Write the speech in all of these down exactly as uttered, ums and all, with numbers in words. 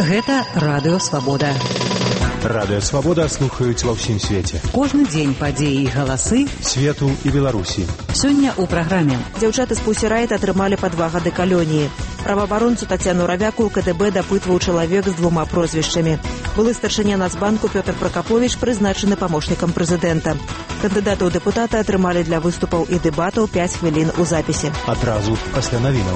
Гэта Радыё Свабода. Радыё Свабода слухаюць ва ўсім свеце. Кожны дзень падзеі і галасы свету і Беларусі. Сёння ў праграме. Дзяўчаты з Pussy Riot атрымалі па два гады калоніі. Праваабаронцу Тацяну Равяку ў КДБ дапытваў чалавек з двума прозвішчамі. Былы старшыня Нацбанку Пётр Пракаповіч прызначаны памочнікам прэзідэнта. Кандыдаты ў дэпутаты атрымалі для выступаў і дэбатаў пяць хвілін у запісе. Адразу пасля навінаў.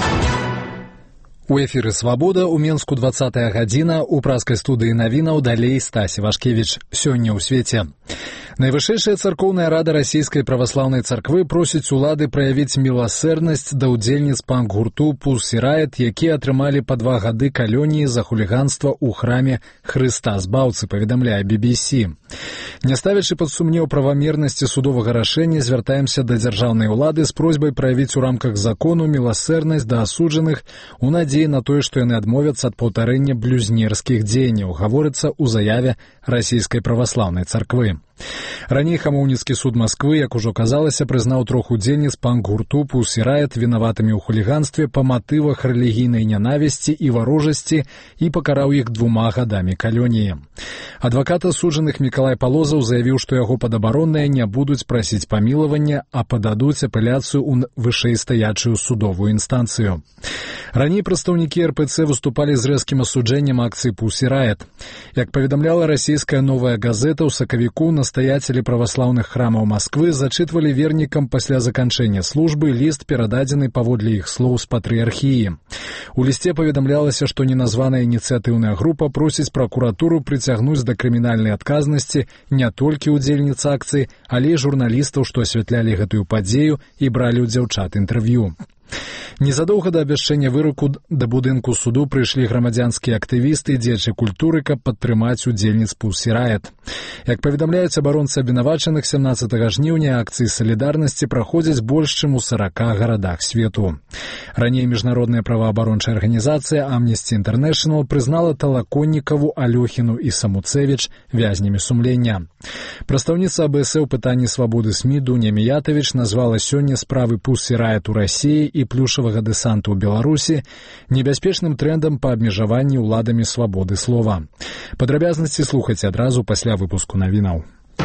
У эфіры «Свабода» у Менску двадцатая гадзіна, у праскай студыі навінаў далей Стась Івашкевіч. Сёння ў свеце. Найвышэйшая царкоўная рада расійскай праваслаўнай царквы просіць улады праявіць міласэрнасць да ўдзельніц панк-гурту Pussy Riot, якія атрымалі па два гады калоніі за хуліганства ў храме Хрыста Збаўцы, паведамляе би би сі. Не ставячы пад сумнеў правамернасці судовага рашэння, звяртаемся да дзяржаўнай улады з просьбай праявіць у рамках закону міласэрнасць да асуджаных у надзеі на тое, што яны адмовяцца ад паўтарэння блюзнерскіх дзеянняў, гаворыцца ў заяве расійскай праваслаўнай царквы. Раней Хамоўніцкі суд Масквы, як ужо казалася, прызнаў трох удзельніц панк-гурту Pussy Riot вінаватымі ў хуліганстве па матывах рэлігійнай нянавісці і варожасці і пакараў іх двума гадамі калоніі. Адвакат асуджаных Мікалай Палозаў заявіў, што яго падабаронныя не будуць прасіць памілавання, а пададуць апеляцыю ў вышэйстаячую судовую інстанцыю. Раней прадстаўнікі эр пэ цэ выступалі з рэзкім асуджэннем акцыі Pussy Riot. Як паведамляла расійская «Новая газета», ў сакавіку настаяцелі праваслаўных храмаў Масквы зачытвалі вернікам пасля заканчэння службы ліст, перададзены паводле іх слоў з патрыархіі. У лісце паведамлялася, што неназваная ініцыятыўная група просіць пракуратуру прыцягнуць да крымінальнай адказнасці не толькі ўдзельніц акцыі, але і журналістаў, што асвятлялі гэтую падзею і бралі ў дзяўчат інтэрв'ю. Незадоўга да абвяшчэння выроку да будынку суду прыйшлі грамадзянскія актывісты і дзеячы культуры, каб падтрымаць удзельніц Pussy Riot. Як паведамляюць абаронцы абвінавачаных, сямнаццатага жніўня акцыі салідарнасці праходзяць больш чым у сарака гарадах свету. Раней міжнародная праваабарончая арганізацыя Amnesty International прызнала Талаконнікаву, Алёхіну і Самуцевіч вязнямі сумлення. Прадстаўніца а бэ эс э ў пытанні свабоды СМІ Дуня Міятавіч назвала сёння справы Pussy Riot у Расіі і плюшавага дэсанту ў Беларусі небяспечным трэндам па абмежаванні ўладамі свабоды слова. Падрабязнасці слухайце адразу пасля выпуску навінаў.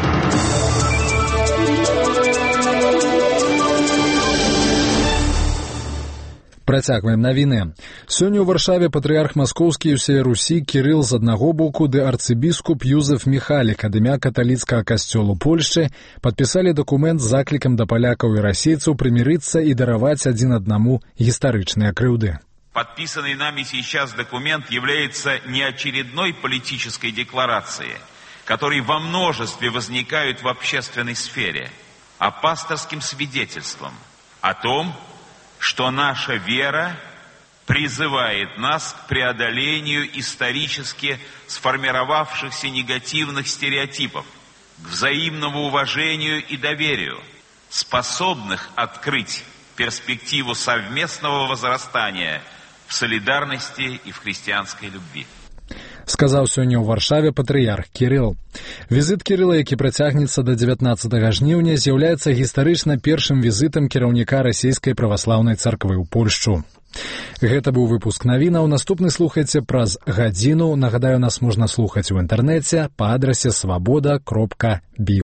Працягваем навіны. Сёння ў Варшаве патрыярх маскоўскі і ўсёй Русі Кірыл з аднаго боку ды арцыбіскуп Юзеф Міхалік ад імя каталіцкага касцёлу Польшчы падпісалі дакумент з заклікам да палякаў і расейцаў прымірыцца і дараваць адзін аднаму гістарычныя крыўды. Подписанный нами сейчас документ является не очередной политической декларацией, которые во множестве возникают в общественной сфере, а пасторским свидетельством о том, что наша вера призывает нас к преодолению исторически сформировавшихся негативных стереотипов, к взаимному уважению и доверию, способных открыть перспективу совместного возрастания в солидарности и в христианской любви. Сказаў сёння ў Варшаве патрыярх Кірыл. Візіт Кірыла, які працягнецца да дзевятнаццатага жніўня, з'яўляецца гістарычна першым візітам кіраўніка расійскай праваслаўнай царквы ў Польшчу. Гэта быў выпуск навінаў. Наступны слухайце праз гадзіну. Нагадаю, нас можна слухаць у інтэрнэце па адрасе свабода кропка бі.